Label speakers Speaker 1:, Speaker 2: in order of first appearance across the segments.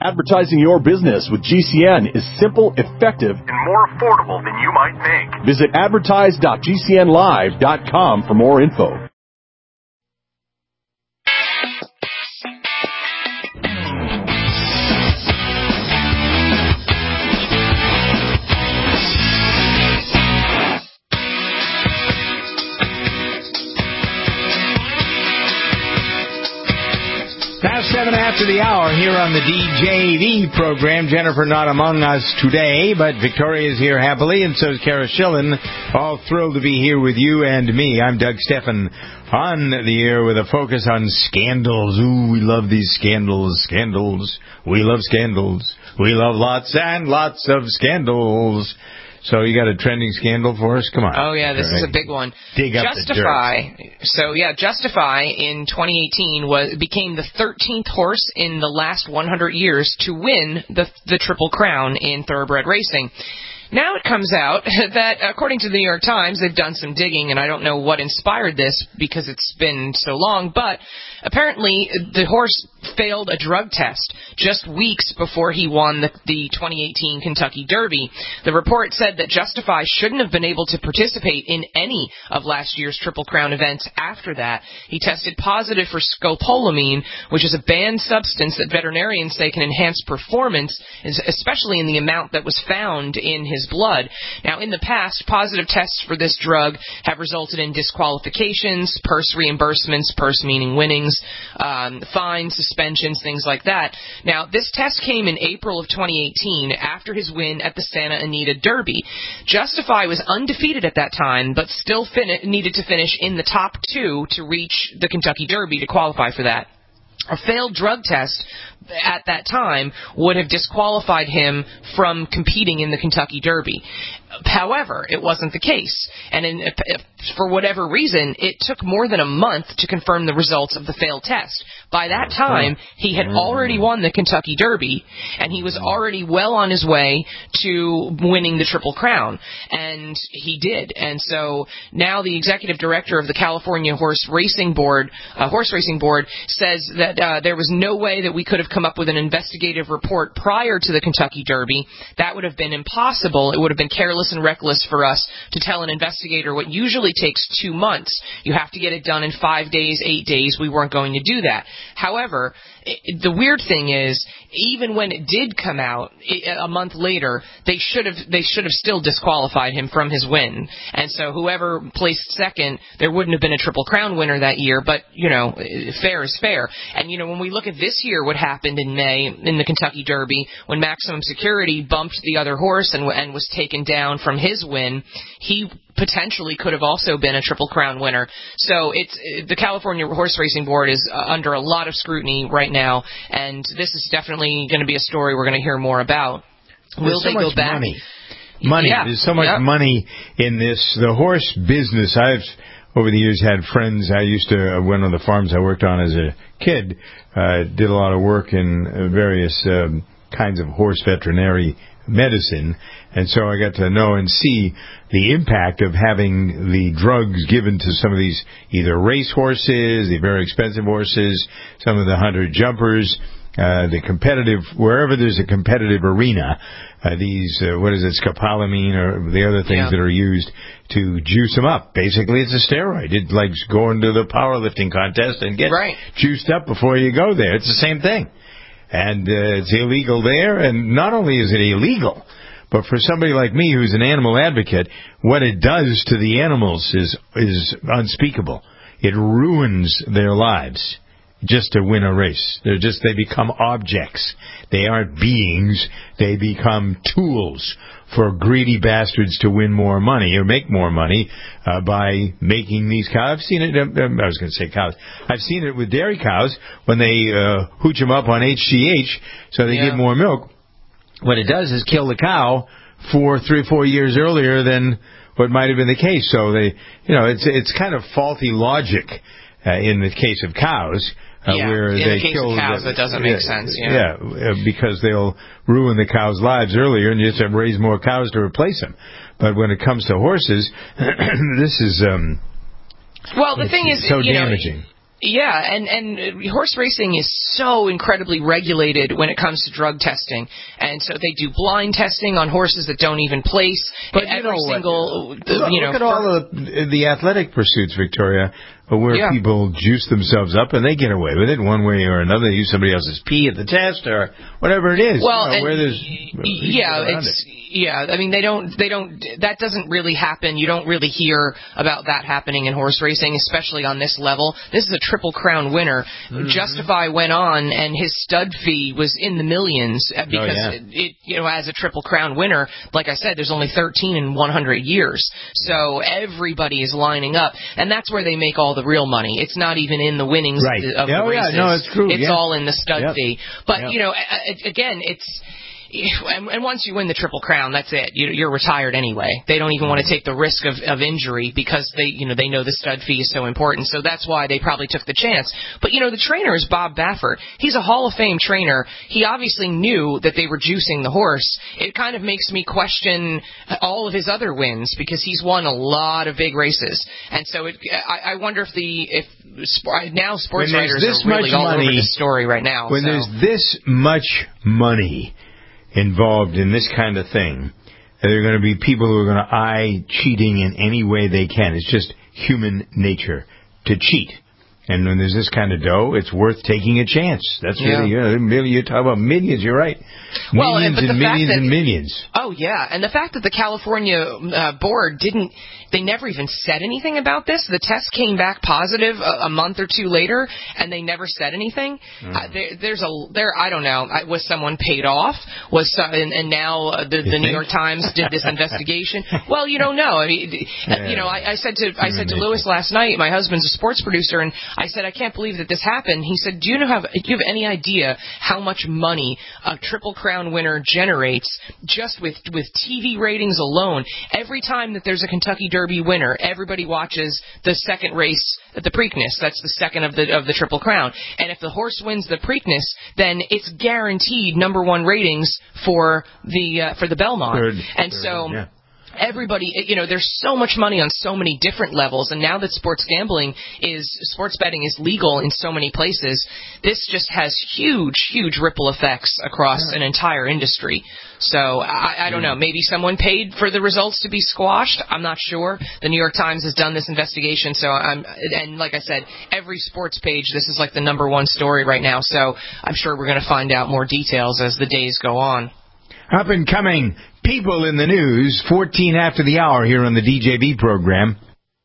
Speaker 1: Advertising your business with GCN is simple, effective, and more affordable than you might think. Visit advertise.gcnlive.com for more info.
Speaker 2: Past 7 after the hour here on the DJV program. Jennifer not among us today, but Victoria is here happily, and so is Kara Schillen. All thrilled to be here with you and me. I'm Doug Steffen on the air with a focus on scandals. Ooh, we love these scandals. Scandals. We love scandals. We love lots and lots of scandals. So you got a trending scandal for us? Come on.
Speaker 3: Oh, yeah, this is a big one.
Speaker 2: Dig up
Speaker 3: Justify.
Speaker 2: The dirt.
Speaker 3: So, yeah, Justify in 2018 became the 13th horse in the last 100 years to win the Triple Crown in thoroughbred racing. Now it comes out that, according to the New York Times, they've done some digging, and I don't know what inspired this because it's been so long, but apparently the horse failed a drug test just weeks before he won the 2018 Kentucky Derby. The report said that Justify shouldn't have been able to participate in any of last year's Triple Crown events after that. He tested positive for scopolamine, which is a banned substance that veterinarians say can enhance performance, especially in the amount that was found in his blood. Now, in the past, positive tests for this drug have resulted in disqualifications, purse reimbursements, purse meaning winnings, fines, suspensions, things like that. Now, this test came in April of 2018 after his win at the Santa Anita Derby. Justify was undefeated at that time, but still needed to finish in the top 2 to reach the Kentucky Derby to qualify for that. A failed drug test at that time would have disqualified him from competing in the Kentucky Derby. However, it wasn't the case, and for whatever reason, it took more than a month to confirm the results of the failed test. By that time, he had already won the Kentucky Derby, and he was already well on his way to winning the Triple Crown, and he did. And so now the executive director of the California Horse Racing Board says that there was no way that we could have come up with an investigative report prior to the Kentucky Derby. That would have been impossible. It would have been careless and reckless for us to tell an investigator what usually takes 2 months. You have to get it done in 5 days, 8 days. We weren't going to do that. However, the weird thing is, even when it did come out a month later, they should have still disqualified him from his win. And so whoever placed second, there wouldn't have been a Triple Crown winner that year. But fair is fair. And when we look at this year, what happened in May in the Kentucky Derby when Maximum Security bumped the other horse and was taken down from his win, he potentially could have also been a Triple Crown winner. So the California Horse Racing Board is under a lot of scrutiny right now, and this is definitely going to be a story we're going to hear more about. Will they go back?
Speaker 2: Money. Yeah. There's so much money in this. The horse business. I've over the years had friends. I used to one of the farms I worked on as a kid. Did a lot of work in various kinds of horse veterinary medicine, and so I got to know and see the impact of having the drugs given to some of these either race horses, the very expensive horses, some of the hunter jumpers, the competitive, wherever there's a competitive arena, scopolamine or the other things that are used to juice them up. Basically, it's a steroid. It's like going to the powerlifting contest and get juiced up before you go there. It's the same thing. And it's illegal there, and not only is it illegal, but for somebody like me who's an animal advocate, what it does to the animals is unspeakable. It ruins their lives just to win a race. They become objects. They aren't beings. They become tools for greedy bastards to win more money or make more money by making these cows. I've seen it. I was going to say cows. I've seen it with dairy cows when they hooch them up on HGH so they give more milk. What it does is kill the cow 3 or 4 years earlier than what might have been the case. So it's kind of faulty logic in the case of cows. Where
Speaker 3: in
Speaker 2: they
Speaker 3: the case
Speaker 2: kill
Speaker 3: of cows, that doesn't make sense.
Speaker 2: Because they'll ruin the cows' lives earlier, and you just have to raise more cows to replace them. But when it comes to horses, this is
Speaker 3: the thing is,
Speaker 2: so damaging.
Speaker 3: Yeah, and horse racing is so incredibly regulated when it comes to drug testing, and so they do blind testing on horses that don't even place.
Speaker 2: But
Speaker 3: look
Speaker 2: at all of the athletic pursuits, Victoria, where people juice themselves up and they get away with it one way or another. They use somebody else's pee at the test or whatever it is.
Speaker 3: Well, I mean, they don't, that doesn't really happen. You don't really hear about that happening in horse racing, especially on this level. This is a Triple Crown winner. Mm-hmm. Justify went on, and his stud fee was in the millions because as a Triple Crown winner, like I said, there's only 13 in 100 years. So everybody is lining up, and that's where they make all the real money. It's not even in the winnings of the races.
Speaker 2: Yeah, no, it's true.
Speaker 3: It's all in the stud fee. But, again, it's... And once you win the Triple Crown, that's it. You're retired anyway. They don't even want to take the risk of injury because they know the stud fee is so important. So that's why they probably took the chance. But, the trainer is Bob Baffert. He's a Hall of Fame trainer. He obviously knew that they were juicing the horse. It kind of makes me question all of his other wins because he's won a lot of big races. And so I wonder if now sports writers are really all over this story right now.
Speaker 2: When there's this much money involved in this kind of thing, there are going to be people who are going to eye cheating in any way they can. It's just human nature to cheat. And when there's this kind of dough, it's worth taking a chance. That's really, you talk about millions, you're right. Millions and millions and millions.
Speaker 3: Oh, yeah. And the fact that the California board they never even said anything about this. The test came back positive a month or two later, and they never said anything. I don't know. Was someone paid off? And now the New York Times did this investigation? Well, you don't know. I mean, I said to Lewis last night, my husband's a sports producer, and I said, I can't believe that this happened. He said, do you have any idea how much money a Triple Crown winner generates just with TV ratings alone? Every time that there's a Kentucky Derby winner, everybody watches the second race at the Preakness. That's the second of the Triple Crown. And if the horse wins the Preakness, then it's guaranteed number one ratings for the Belmont. Everybody, there's so much money on so many different levels, and now that sports betting is legal in so many places, this just has huge ripple effects across an entire industry. So I don't know. Maybe someone paid for the results to be squashed. I'm not sure. The New York Times has done this investigation, and like I said, every sports page, this is like the number one story right now. So I'm sure we're going to find out more details as the days go on.
Speaker 2: Up and coming people in the news, 14 after the hour here on the DJB program.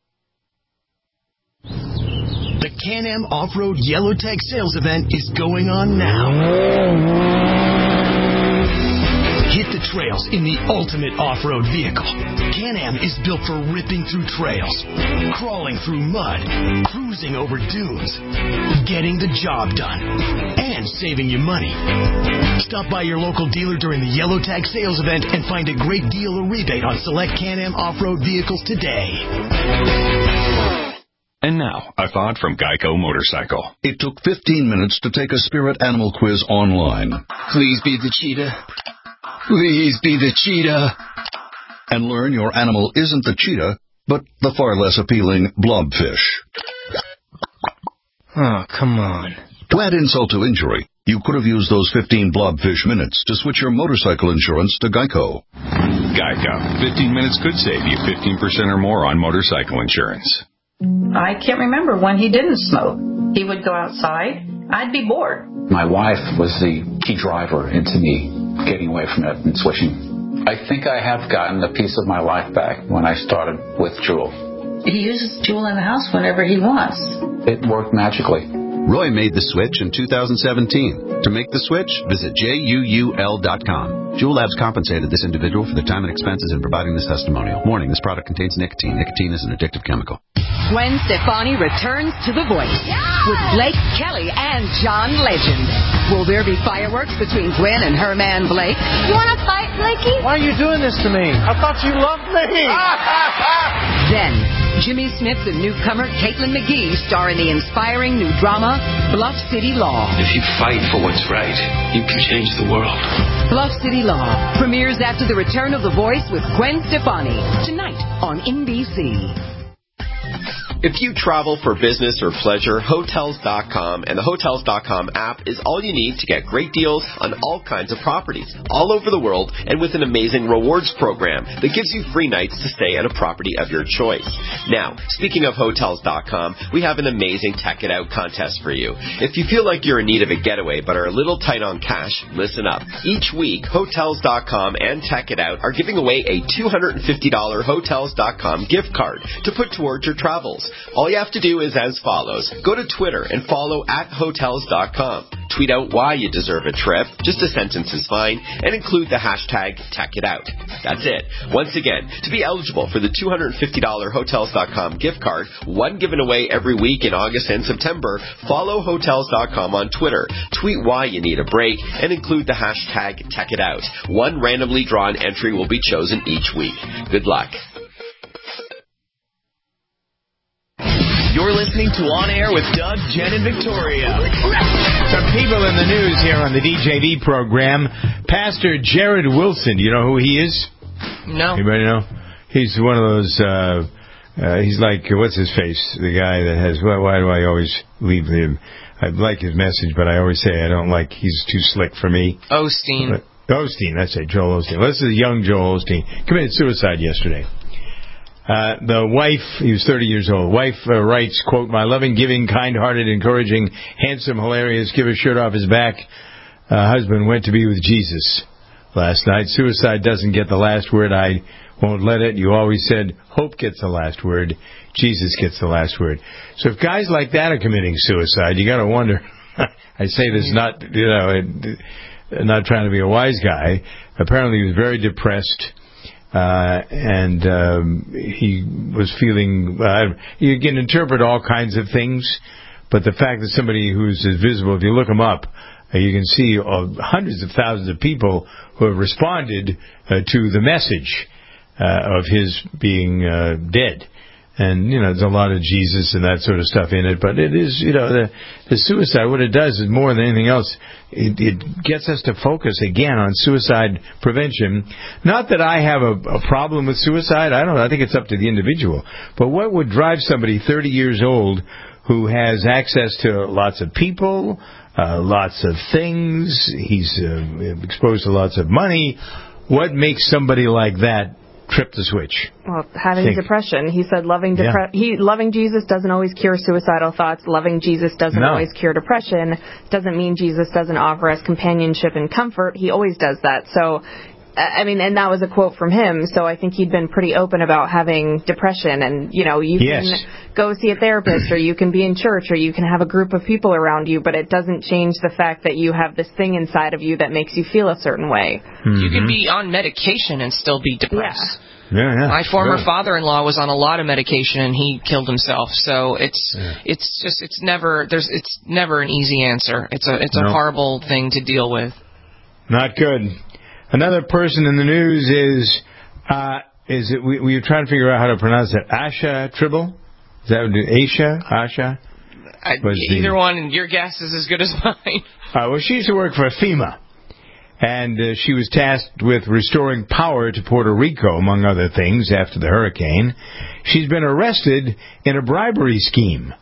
Speaker 4: The Can-Am Off-Road Yellow Tag Sales Event is going on now. Hit the trails in the ultimate off-road vehicle. Can-Am is built for ripping through trails, crawling through mud, cruising over dunes, getting the job done, and saving you money. Stop by your local dealer during the Yellow Tag Sales Event and find a great deal or rebate on select Can-Am off-road vehicles today.
Speaker 5: And now, a thought from Geico Motorcycle.
Speaker 6: It took 15 minutes to take a spirit animal quiz online.
Speaker 7: Please be the cheetah. Please be the cheetah.
Speaker 6: And learn your animal isn't the cheetah, but the far less appealing blobfish.
Speaker 7: Oh, come on.
Speaker 6: To add insult to injury, you could have used those 15 blobfish minutes to switch your motorcycle insurance to Geico.
Speaker 5: Geico. 15 minutes could save you 15% or more on motorcycle insurance.
Speaker 8: I can't remember when he didn't smoke. He would go outside. I'd be bored.
Speaker 9: My wife was the key driver into me getting away from it and switching. I think I have gotten a piece of my life back when I started with Jewel.
Speaker 8: He uses Jewel in the house whenever he wants.
Speaker 9: It worked magically.
Speaker 10: Roy made the switch in 2017. To make the switch, visit JUUL.com. Jewel Labs compensated this individual for the time and expenses in providing this testimonial. Warning, this product contains nicotine. Nicotine is an addictive chemical.
Speaker 11: Gwen Stefani returns to The Voice with Blake Kelly and John Legend. Will there be fireworks between Gwen and her man Blake?
Speaker 12: You want to fight, Blakey?
Speaker 13: Why are you doing this to me? I thought you loved me.
Speaker 11: Then, Jimmy Smith and newcomer Caitlin McGee star in the inspiring new drama Bluff City Law.
Speaker 14: If you fight for what's right, you can change the world.
Speaker 11: Bluff City Law premieres after the return of The Voice with Gwen Stefani tonight on NBC.
Speaker 15: If you travel for business or pleasure, Hotels.com and the Hotels.com app is all you need to get great deals on all kinds of properties all over the world, and with an amazing rewards program that gives you free nights to stay at a property of your choice. Now, speaking of Hotels.com, we have an amazing Tech It Out contest for you. If you feel like you're in need of a getaway but are a little tight on cash, listen up. Each week, Hotels.com and Tech It Out are giving away a $250 Hotels.com gift card to put towards your travels. All you have to do is as follows. Go to Twitter and follow @Hotels.com. Tweet out why you deserve a trip, just a sentence is fine, and include the hashtag #TechItOut. That's it. Once again, to be eligible for the $250 Hotels.com gift card, one given away every week in August and September, follow Hotels.com on Twitter. Tweet why you need a break, and include the hashtag #TechItOut. One randomly drawn entry will be chosen each week. Good luck.
Speaker 16: You're listening to On Air with Doug, Jen, and Victoria.
Speaker 2: Some people in the news here on the DJV program. Pastor Jared Wilson, do you know who he is?
Speaker 3: No.
Speaker 2: Anybody know? He's one of those, he's like, what's his face? The guy that has, why do I always leave him? I like his message, but I always say I don't like, he's too slick for me.
Speaker 3: Osteen.
Speaker 2: Osteen, that's it, Joel Osteen. Well, this is young Joel Osteen. Committed suicide yesterday. The wife, he was 30 years old, wife writes, quote, "My loving, giving, kind-hearted, encouraging, handsome, hilarious, give his shirt off his back husband went to be with Jesus last night. Suicide doesn't get the last word. I won't let it. You always said hope gets the last word. Jesus gets the last word." So if guys like that are committing suicide, you got to wonder. I say this not, not trying to be a wise guy. Apparently he was very depressed. And he was feeling, you can interpret all kinds of things, but the fact that somebody who's as visible, if you look him up, you can see hundreds of thousands of people who have responded to the message of his being dead. And, there's a lot of Jesus and that sort of stuff in it. But it is, the suicide, what it does is more than anything else, it gets us to focus again on suicide prevention. Not that I have a problem with suicide. I think it's up to the individual. But what would drive somebody 30 years old who has access to lots of people, lots of things, he's exposed to lots of money, what makes somebody like that trip the switch?
Speaker 17: Well, having depression. He said loving Jesus doesn't always cure suicidal thoughts. Loving Jesus doesn't always cure depression. Doesn't mean Jesus doesn't offer us companionship and comfort. He always does that. So, and that was a quote from him. So I think he'd been pretty open about having depression. And, you can go see a therapist, or you can be in church, or you can have a group of people around you, but it doesn't change the fact that you have this thing inside of you that makes you feel a certain way.
Speaker 3: Mm-hmm. You can be on medication and still be depressed.
Speaker 2: Yeah,
Speaker 3: my former father-in-law was on a lot of medication and he killed himself. So it's never an easy answer. It's a horrible thing to deal with. Not good.
Speaker 2: Another person in the news is it? We were trying to figure out how to pronounce it. Asha Tribble? Is that what Asha?
Speaker 3: Either one, and your guess is as good as mine.
Speaker 2: Well, she used to work for FEMA. And she was tasked with restoring power to Puerto Rico, among other things, after the hurricane. She's been arrested in a bribery scheme.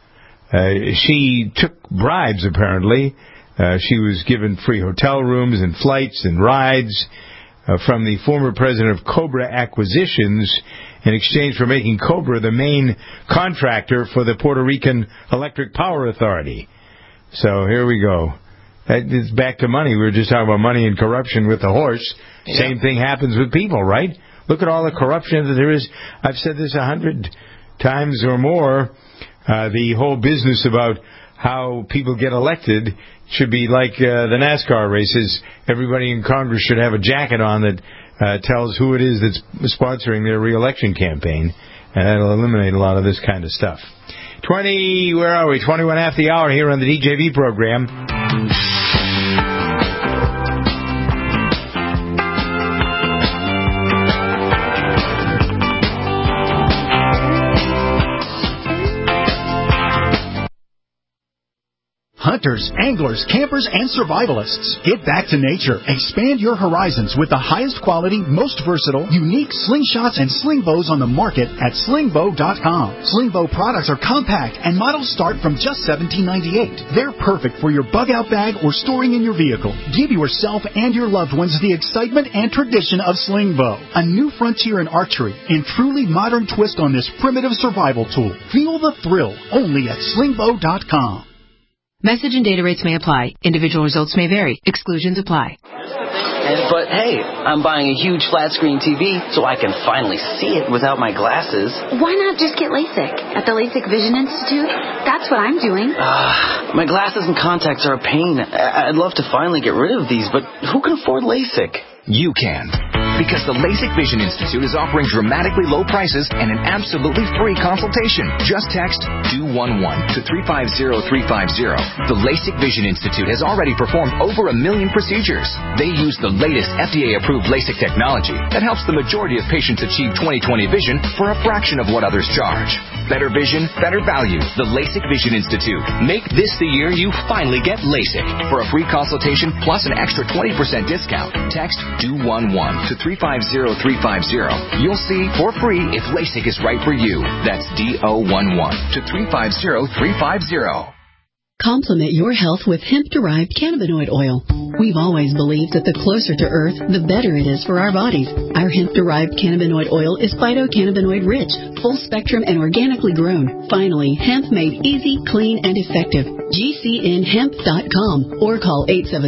Speaker 2: She took bribes, apparently. She was given free hotel rooms and flights and rides from the former president of Cobra Acquisitions in exchange for making Cobra the main contractor for the Puerto Rican Electric Power Authority. So here we go. It's back to money. We were just talking about money and corruption with the horse. Yeah. Same thing happens with people, right? Look at all the corruption that there is. I've said this 100 times or more. The whole business about how people get elected should be like the NASCAR races. Everybody in Congress should have a jacket on that tells who it is that's sponsoring their re-election campaign. And that'll eliminate a lot of this kind of stuff. 21 after the hour here on the DJV program.
Speaker 18: Hunters, anglers, campers, and survivalists. Get back to nature. Expand your horizons with the highest quality, most versatile, unique slingshots and sling bows on the market at slingbow.com. Sling bow products are compact and models start from just $17.98. They're perfect for your bug-out bag or storing in your vehicle. Give yourself and your loved ones the excitement and tradition of sling bow. A new frontier in archery and truly modern twist on this primitive survival tool. Feel the thrill only at slingbow.com.
Speaker 19: Message and data rates may apply. Individual results may vary. Exclusions apply.
Speaker 20: But hey, I'm buying a huge flat screen TV so I can finally see it without my glasses.
Speaker 12: Why not just get LASIK at the LASIK Vision Institute? That's what I'm doing.
Speaker 20: My glasses and contacts are a pain. I'd love to finally get rid of these, but who can afford LASIK?
Speaker 21: You can. Because the LASIK Vision Institute is offering dramatically low prices and an absolutely free consultation. Just text DO11 to 350350. The LASIK Vision Institute has already performed over 1 million procedures. They use the latest FDA-approved LASIK technology that helps the majority of patients achieve 20/20 vision for a fraction of what others charge. Better vision, better value. The LASIK Vision Institute. Make this the year you finally get LASIK. For a free consultation plus an extra 20% discount, text DO11 to 350350. You'll see for free if LASIK is right for you. That's DO11 to 350350.
Speaker 22: Complement your health with hemp-derived cannabinoid oil. We've always believed that the closer to Earth, the better it is for our bodies. Our hemp-derived cannabinoid oil is phytocannabinoid-rich, full-spectrum, and organically grown. Finally, hemp made easy, clean, and effective. GCNhemp.com or call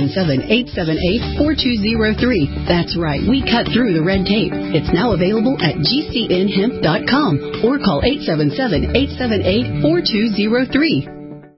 Speaker 22: 877-878-4203. That's right, we cut through the red tape. It's now available at GCNhemp.com or call 877-878-4203.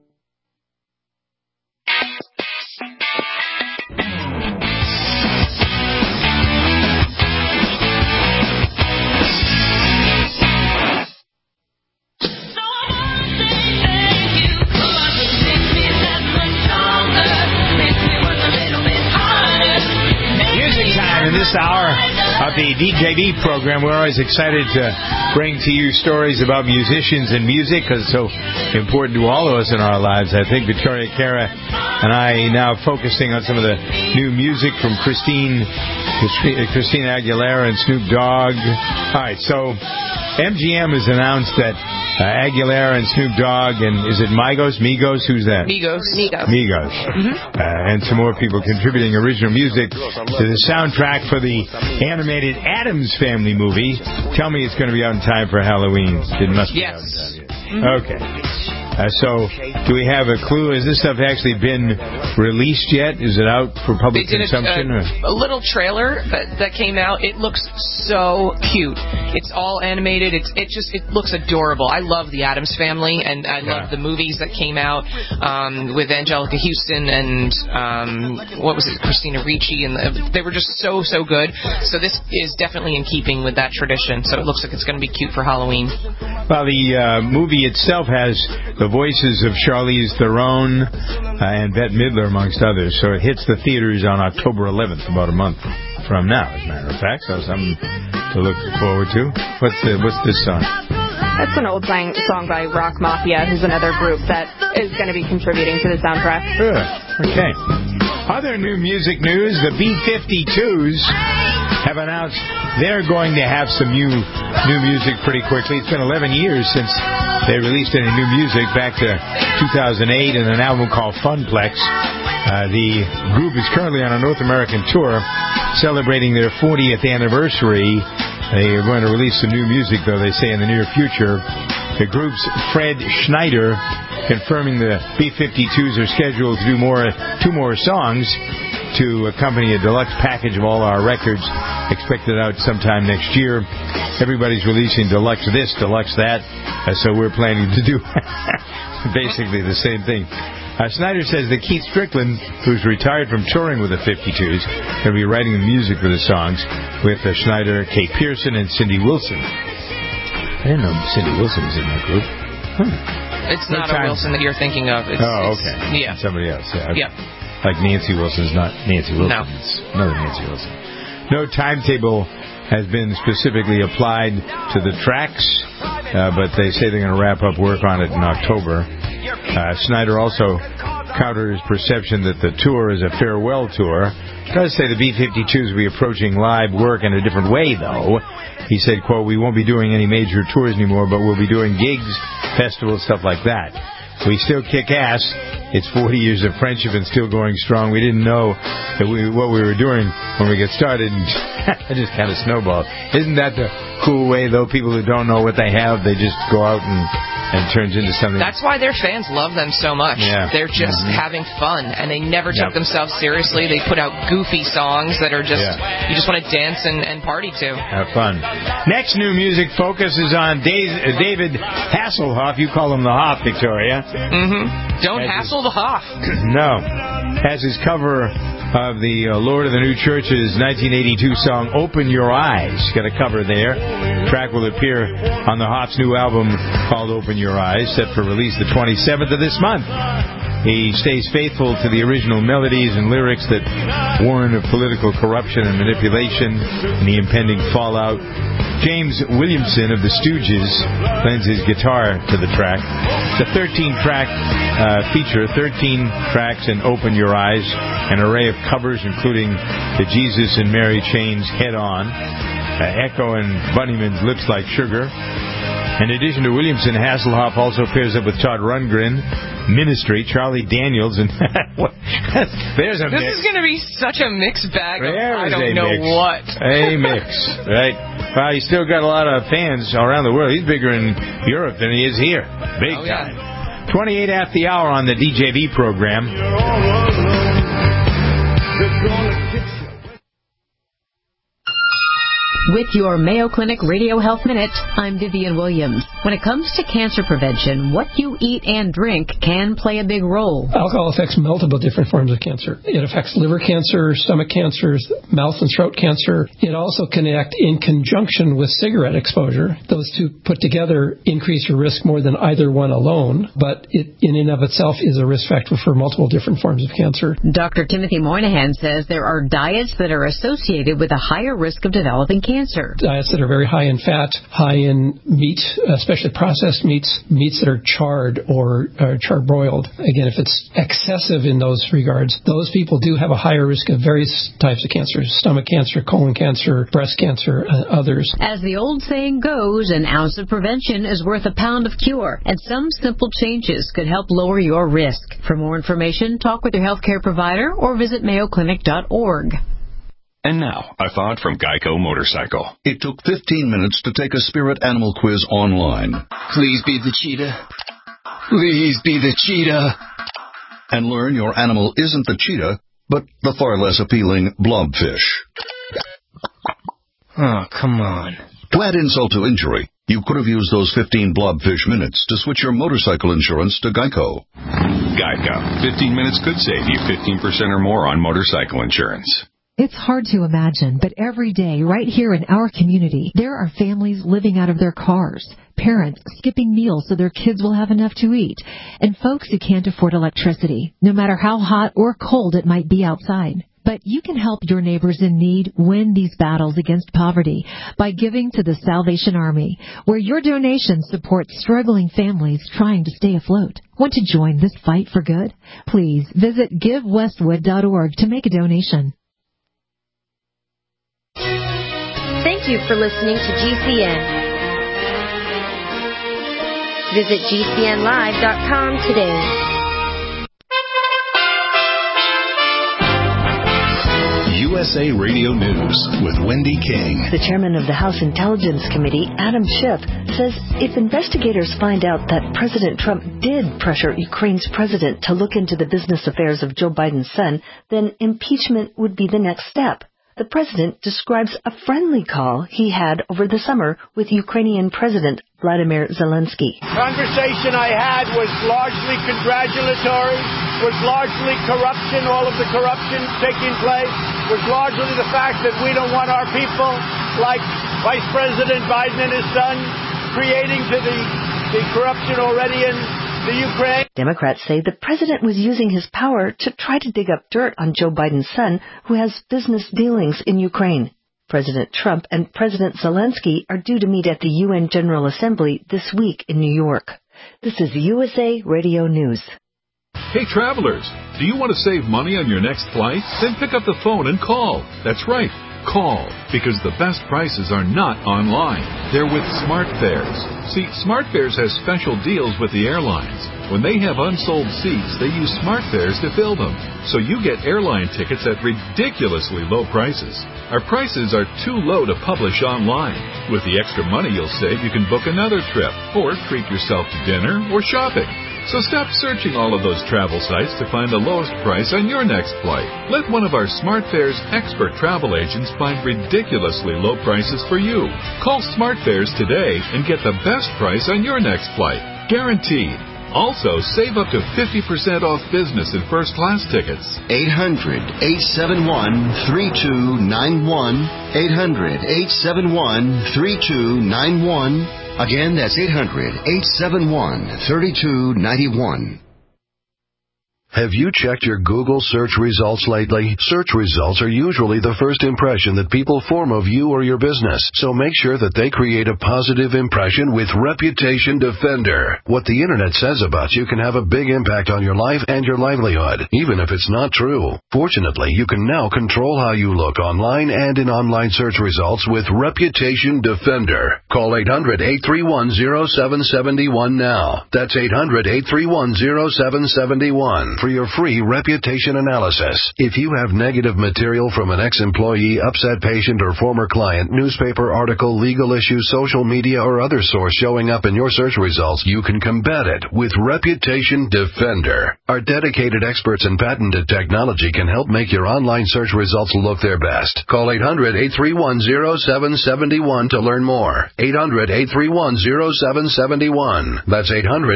Speaker 2: Hour of the DJB program. We're always excited to bring to you stories about musicians and music because it's so important to all of us in our lives. I think Victoria Cara and I now focusing on some of the new music from Christina Aguilera and Snoop Dogg. All right, so MGM has announced that Aguilera and Snoop Dogg and is it Migos? Who's that?
Speaker 3: Migos.
Speaker 2: Mm-hmm. And some more people contributing original music to the soundtrack for the animated Addams Family movie. Tell me it's going to be out in time for Halloween. It must be out in time. Yes. Mm-hmm. Okay. So, do we have a clue? Has this stuff actually been released yet? Is it out for public consumption?
Speaker 3: A little trailer that came out. It looks so cute. It's all animated. It looks adorable. I love the Addams Family, and I love the movies that came out with Angelica Houston and what was it, Christina Ricci, and they were just so good. So this is definitely in keeping with that tradition. So it looks like it's going to be cute for Halloween.
Speaker 2: Well, the movie itself has the voices of Charlize Theron and Bette Midler, amongst others. So it hits the theaters on October 11th, about a month from now, as a matter of fact. So something to look forward to. What's this song?
Speaker 17: That's an old song by Rock Mafia, who's another group that is going to be contributing to the soundtrack.
Speaker 2: Good. Okay. Other new music news, the B-52s have announced they're going to have some new music pretty quickly. It's been 11 years since they released any new music, back to 2008 in an album called Funplex. The group is currently on a North American tour celebrating their 40th anniversary. They are going to release some new music, though, they say, in the near future. The group's Fred Schneider confirming the B-52s are scheduled to do two more songs to accompany a deluxe package of all our records expected out sometime next year. Everybody's releasing deluxe this, deluxe that, so we're planning to do basically the same thing. Snyder says that Keith Strickland, who's retired from touring with the 52s, will be writing the music for the songs with Schneider, Kate Pearson, and Cindy Wilson. I didn't know Cindy Wilson was in that group.
Speaker 3: It's not a Wilson that you're thinking of.
Speaker 2: Okay.
Speaker 3: Yeah.
Speaker 2: Somebody else.
Speaker 3: Yeah.
Speaker 2: Like Nancy Wilson's not Nancy Wilson.
Speaker 3: No.
Speaker 2: It's another Nancy Wilson. No timetable has been specifically applied to the tracks, but they say they're going to wrap up work on it in October. Snyder also counter his perception that the tour is a farewell tour. He does say the B-52s will be approaching live work in a different way, though. He said, quote, we won't be doing any major tours anymore, but we'll be doing gigs, festivals, stuff like that. We still kick ass. It's 40 years of friendship and still going strong. We didn't know that what we were doing when we got started, and it just kind of snowballed. Isn't that the cool way, though? People who don't know what they have, they just go out and it turns into something.
Speaker 3: That's why their fans love them so much.
Speaker 2: Yeah.
Speaker 3: They're just having fun, and they never took themselves seriously. They put out goofy songs that are just, you just want to dance and party to.
Speaker 2: Have fun. Next new music focus is on David Hasselhoff. You call him the Hoff, Victoria.
Speaker 3: Don't hassle the Hoff.
Speaker 2: No. Has his cover of the Lord of the New Church's 1982 song, Open Your Eyes. Got a cover there. The track will appear on the Hoff's new album called Open Your Eyes, set for release the 27th of this month. He stays faithful to the original melodies and lyrics that warn of political corruption and manipulation and the impending fallout. James Williamson of the Stooges lends his guitar to the track. The 13-track feature, 13 tracks and Open Your Eyes, an array of covers including the Jesus and Mary Chain's Head On, Echo and Bunnyman's Lips Like Sugar. In addition to Williamson, Hasselhoff also pairs up with Todd Rundgren, Ministry, Charlie Daniels, and there's a mix.
Speaker 3: This is going to be such a mixed bag of I don't know
Speaker 2: mix.
Speaker 3: What.
Speaker 2: A mix, right? Well, he's still got a lot of fans around the world. He's bigger in Europe than he is here. Big time. 28 after the hour on the DJB program.
Speaker 19: With your Mayo Clinic Radio Health Minute, I'm Vivian Williams. When it comes to cancer prevention, what you eat and drink can play a big role.
Speaker 1: Alcohol affects multiple different forms of cancer. It affects liver cancer, stomach cancers, mouth and throat cancer. It also can act in conjunction with cigarette exposure. Those two put together increase your risk more than either one alone, but it in and of itself is a risk factor for multiple different forms of cancer.
Speaker 19: Dr. Timothy Moynihan says there are diets that are associated with a higher risk of developing cancer.
Speaker 1: Diets that are very high in fat, high in meat, especially processed meats that are charred or charbroiled. Again, if it's excessive in those regards, those people do have a higher risk of various types of cancers, stomach cancer, colon cancer, breast cancer, others.
Speaker 19: As the old saying goes, an ounce of prevention is worth a pound of cure, and some simple changes could help lower your risk. For more information, talk with your healthcare provider or visit mayoclinic.org.
Speaker 5: And now, a thought from Geico Motorcycle.
Speaker 6: It took 15 minutes to take a spirit animal quiz online.
Speaker 7: Please be the cheetah. Please be the cheetah.
Speaker 6: And learn your animal isn't the cheetah, but the far less appealing blobfish.
Speaker 7: Oh, come on.
Speaker 6: To add insult to injury, you could have used those 15 blobfish minutes to switch your motorcycle insurance to Geico.
Speaker 5: Geico. 15 minutes could save you 15% or more on motorcycle insurance.
Speaker 4: It's hard to imagine, but every day, right here in our community, there are families living out of their cars, parents skipping meals so their kids will have enough to eat, and folks who can't afford electricity, no matter how hot or cold it might be outside. But you can help your neighbors in need win these battles against poverty by giving to the Salvation Army, where your donations support struggling families trying to stay afloat. Want to join this fight for good? Please visit GiveWestwood.org to make a donation.
Speaker 23: Thank you for listening to GCN. Visit GCNlive.com today.
Speaker 24: USA Radio News with Wendy King.
Speaker 25: The chairman of the House Intelligence Committee, Adam Schiff, says if investigators find out that President Trump did pressure Ukraine's president to look into the business affairs of Joe Biden's son, then impeachment would be the next step. The president describes a friendly call he had over the summer with Ukrainian President Vladimir Zelensky.
Speaker 13: The conversation I had was largely congratulatory, was largely corruption, all of the corruption taking place, was largely the fact that we don't want our people, like Vice President Biden and his son, creating to the corruption already in the Ukraine.
Speaker 25: Democrats say the president was using his power to try to dig up dirt on Joe Biden's son, who has business dealings in Ukraine. President Trump and President Zelensky are due to meet at the UN General Assembly this week in New York. This is USA Radio News.
Speaker 8: Hey, travelers, do you want to save money on your next flight? Then pick up the phone and call. That's right. Call, because the best prices are not online. They're with SmartFares. See, SmartFares has special deals with the airlines. When they have unsold seats, they use SmartFares to fill them. So you get airline tickets at ridiculously low prices. Our prices are too low to publish online. With the extra money you'll save, you can book another trip, or treat yourself to dinner or shopping. So stop searching all of those travel sites to find the lowest price on your next flight. Let one of our SmartFares expert travel agents find ridiculously low prices for you. Call SmartFares today and get the best price on your next flight. Guaranteed. Also, save up to 50% off business and first-class tickets.
Speaker 9: 800-871-3291. 800-871-3291. Again, that's 800-871-3291.
Speaker 10: Have you checked your Google search results lately? Search results are usually the first impression that people form of you or your business, so make sure that they create a positive impression with Reputation Defender. What the internet says about you can have a big impact on your life and your livelihood, even if it's not true. Fortunately, you can now control how you look online and in online search results with Reputation Defender. Call 800-831-0771 now. That's 800-831-0771. For your free reputation analysis. If you have negative material from an ex-employee, upset patient, or former client, newspaper article, legal issue, social media, or other source showing up in your search results, you can combat it with Reputation Defender. Our dedicated experts in patented technology can help make your online search results look their best. Call 800-831-0771 to learn more. 800-831-0771. That's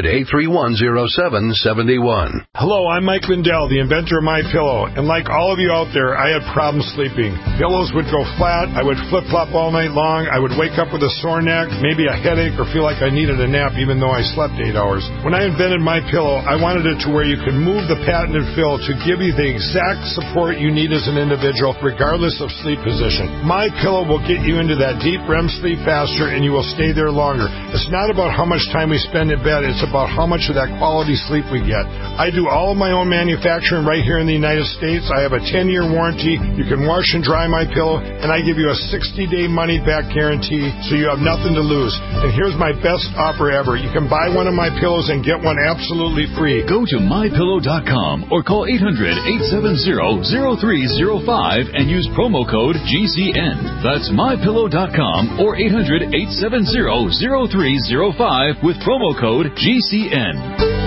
Speaker 10: 800-831-0771.
Speaker 11: Hello, I'm Mike Lindell, the inventor of MyPillow, and like all of you out there, I had problems sleeping. Pillows would go flat, I would flip-flop all night long, I would wake up with a sore neck, maybe a headache, or feel like I needed a nap even though I slept 8 hours. When I invented MyPillow, I wanted it to where you could move the patented fill to give you the exact support you need as an individual, regardless of sleep position. MyPillow will get you into that deep REM sleep faster, and you will stay there longer. It's not about how much time we spend in bed, it's about how much of that quality sleep we get. I do all of my own manufacturing right here in the United States. I have a 10-year warranty. You can wash and dry my pillow, and I give you a 60-day money-back guarantee, so you have nothing to lose. And here's my best offer ever. You can buy one of my pillows and get one absolutely free.
Speaker 8: Go to MyPillow.com or call 800-870-0305 and use promo code GCN. That's MyPillow.com or 800-870-0305 with promo code GCN.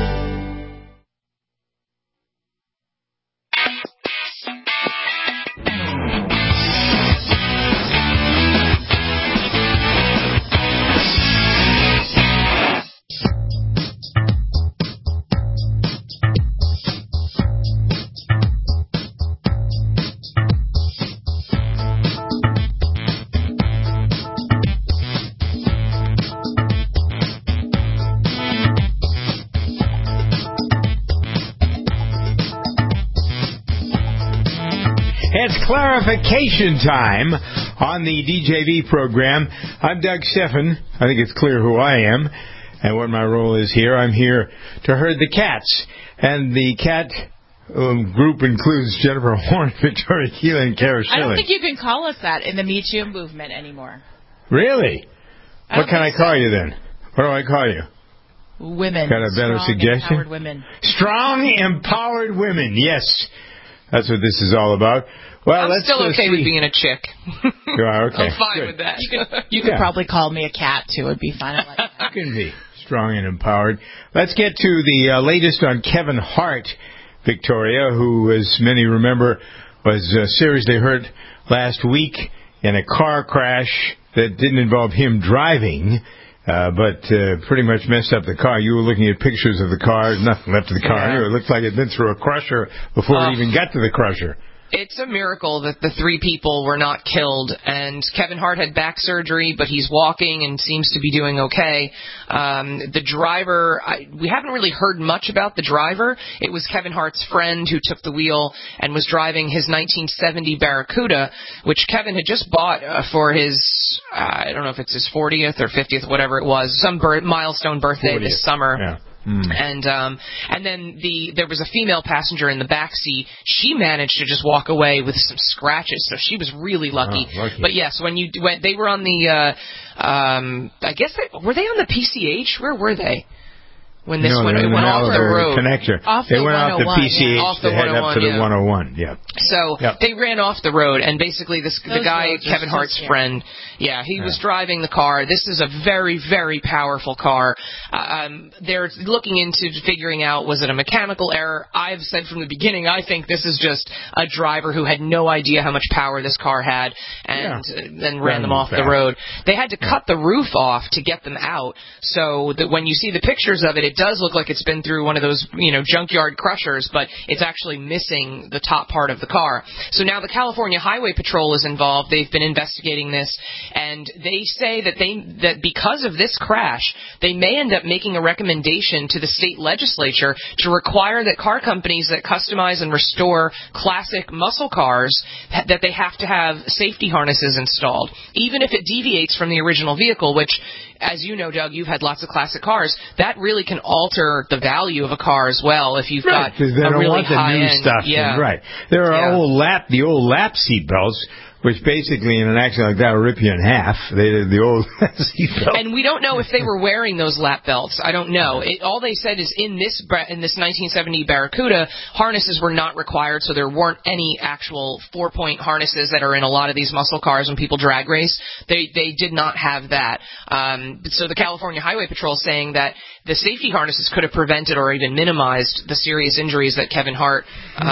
Speaker 2: It's clarification time on the DJV program. I'm Doug Steffen. I think it's clear who I am and what my role is here. I'm here to herd the cats. And the cat group includes Jennifer Horn, Victoria Keelan, and Kara Schilling.
Speaker 14: I don't think you can call us that in the Me Too movement anymore.
Speaker 2: Really? What can I call you then? What do I call you?
Speaker 14: Women.
Speaker 2: Got a better suggestion?
Speaker 14: Empowered women.
Speaker 2: Strong, empowered women. Yes. That's what this is all about. Well,
Speaker 3: I'm still okay with being a chick.
Speaker 2: You are, okay.
Speaker 3: I'm fine
Speaker 2: Good.
Speaker 3: with that.
Speaker 14: You could probably call me a cat, too. It'd be fine. Like that.
Speaker 2: You can be strong and empowered. Let's get to the latest on Kevin Hart, Victoria, who, as many remember, was seriously hurt last week in a car crash that didn't involve him driving, but pretty much messed up the car. You were looking at pictures of the car. Nothing left of the car. Yeah. It looked like it had been through a crusher before it even got to the crusher.
Speaker 3: It's a miracle that the 3 people were not killed, and Kevin Hart had back surgery, but he's walking and seems to be doing okay. The driver, we haven't really heard much about the driver. It was Kevin Hart's friend who took the wheel and was driving his 1970 Barracuda, which Kevin had just bought for his, I don't know if it's his 40th or 50th, whatever it was, some milestone birthday 40th. This summer.
Speaker 2: Yeah.
Speaker 3: And then there was a female passenger in the back seat. She managed to just walk away with some scratches, so she was really lucky. But yes, when they were on the, I guess were they on the PCH? Where were they? When this went off the road.
Speaker 2: Connector. They went off the PCH to head up to the 101. Yeah.
Speaker 3: So they ran off the road, and basically the guy, Kevin Hart's friend, he was driving the car. This is a very, very powerful car. They're looking into figuring out, was it a mechanical error? I've said from the beginning, I think this is just a driver who had no idea how much power this car had, and then ran them off the road. They had to cut the roof off to get them out, so that when you see the pictures of it, it does look like it's been through one of those, junkyard crushers, but it's actually missing the top part of the car. So now the California Highway Patrol is involved. They've been investigating this, and they say that because of this crash, they may end up making a recommendation to the state legislature to require that car companies that customize and restore classic muscle cars, that they have to have safety harnesses installed, even if it deviates from the original vehicle, which, as you know, Doug, you've had lots of classic cars. That really can alter the value of a car as well if you've got
Speaker 2: a really high-end stuff. Right. There are the old lap seat belts, which basically in an accident like that will rip you in half. The old seat belt.
Speaker 3: And we don't know if they were wearing those lap belts. I don't know. All they said is in this 1970 Barracuda, harnesses were not required, so there weren't any actual 4-point harnesses that are in a lot of these muscle cars when people drag race. They did not have that. So the California Highway Patrol is saying that the safety harnesses could have prevented or even minimized the serious injuries that Kevin Hart,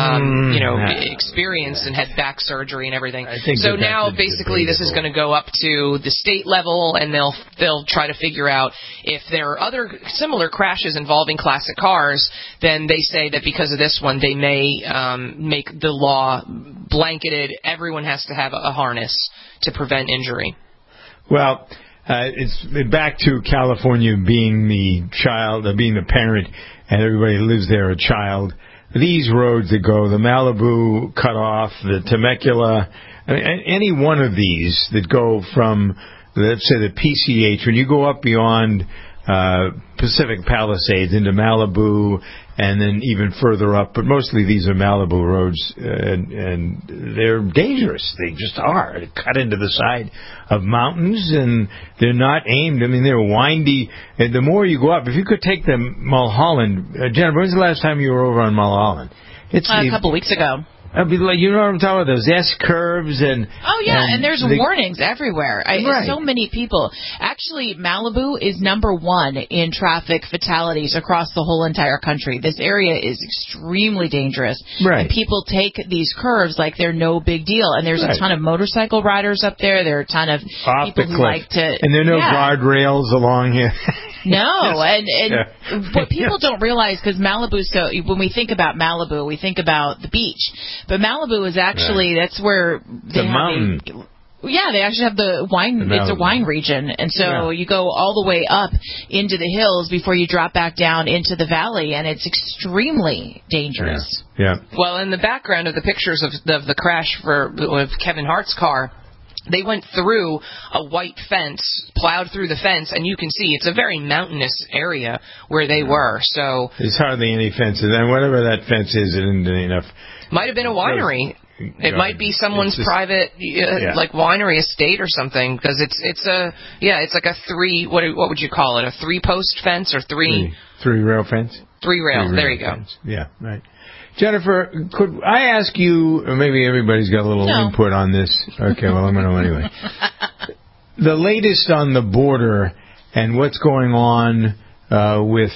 Speaker 3: experienced and had back surgery and everything. So now basically this is going to go up to the state level, and they'll try to figure out if there are other similar crashes involving classic cars. Then they say that because of this one, they may make the law blanketed. Everyone has to have a harness to prevent injury.
Speaker 2: Well, it's back to California being the child, being the parent, and everybody who lives there a child. These roads that go, the Malibu cutoff, the Temecula, any one of these that go from, let's say, the PCH, when you go up beyond Pacific Palisades into Malibu, and then even further up, but mostly these are Malibu roads, and they're dangerous. They just are. They cut into the side of mountains, and they're not aimed. I mean, they're windy. And the more you go up, if you could take the Mulholland, Jennifer, when's the last time you were over on Mulholland?
Speaker 14: It's a couple weeks ago.
Speaker 2: You know what I'm talking about? Those S-curves and...
Speaker 14: Oh, yeah, and there's warnings everywhere. So many people. Actually, Malibu is number one in traffic fatalities across the whole entire country. This area is extremely dangerous.
Speaker 2: Right.
Speaker 14: And people take these curves like they're no big deal. And there's a ton of motorcycle riders up there. There are a ton of people who like to...
Speaker 2: And there are no guardrails along here.
Speaker 14: No, and what people don't realize, because Malibu, so when we think about Malibu, we think about the beach. But Malibu is actually, that's where they have they actually have the wine, it's a wine region. And so you go all the way up into the hills before you drop back down into the valley, and it's extremely dangerous.
Speaker 2: Yeah.
Speaker 3: Well, in the background of the pictures of the crash of Kevin Hart's car, they went through a white fence, plowed through the fence, and you can see it's a very mountainous area where they were. So
Speaker 2: there's hardly any fences, and whatever that fence is, it isn't enough.
Speaker 3: Might have been a winery. It might be someone's private, like winery estate or something, because it's like a three. What would you call it? A 3-post fence or three
Speaker 2: rail fence?
Speaker 3: 3 rails. There you go.
Speaker 2: Fence. Yeah, right. Jennifer, could I ask you, or maybe everybody's got a little input on this. Okay, well, I'm going to anyway. The latest on the border and what's going on with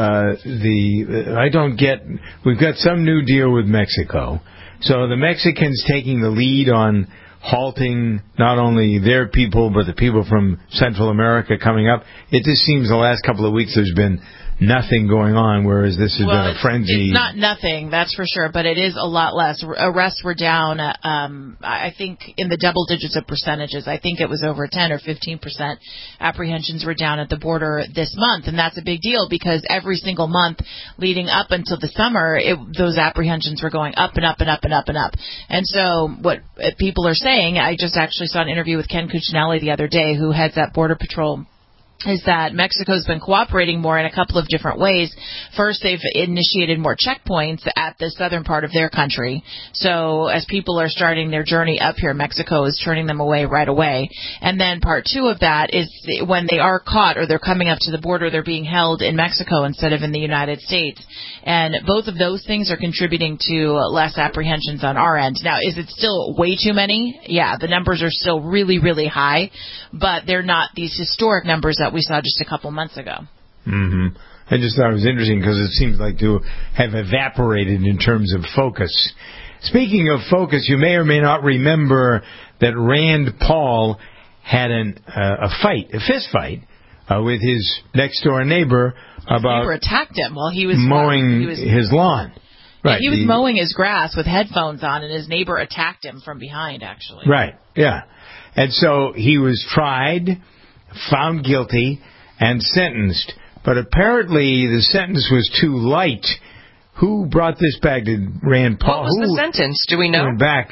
Speaker 2: we've got some new deal with Mexico. So the Mexicans taking the lead on halting not only their people, but the people from Central America coming up. It just seems the last couple of weeks there's been nothing going on, whereas this has been a frenzy.
Speaker 14: It's not nothing, that's for sure, but it is a lot less. Arrests were down, I think, in the double digits of percentages. I think it was over 10 or 15%. Apprehensions were down at the border this month, and that's a big deal because every single month leading up until the summer, those apprehensions were going up and up and up and up and up. And so what people are saying, I just actually saw an interview with Ken Cuccinelli the other day, who heads up Border Patrol is that Mexico's been cooperating more in a couple of different ways. First, they've initiated more checkpoints at the southern part of their country. So as people are starting their journey up here, Mexico is turning them away right away. And then part two of that is when they are caught or they're coming up to the border, they're being held in Mexico instead of in the United States. And both of those things are contributing to less apprehensions on our end. Now, is it still way too many? Yeah, the numbers are still really, really high, but they're not these historic numbers that we saw just a couple months ago.
Speaker 2: Mm-hmm. I just thought it was interesting because it seems like to have evaporated in terms of focus. Speaking of focus, you may or may not remember that Rand Paul had a fist fight with his next-door neighbor about...
Speaker 14: His neighbor attacked him while he was
Speaker 2: mowing his lawn. Right.
Speaker 14: He was mowing his grass with headphones on, and his neighbor attacked him from behind, actually.
Speaker 2: Right, yeah. And so he was tried, found guilty, and sentenced. But apparently the sentence was too light. Who brought this back? Did Rand Paul?
Speaker 3: What was the sentence? Do we know?
Speaker 2: Went back.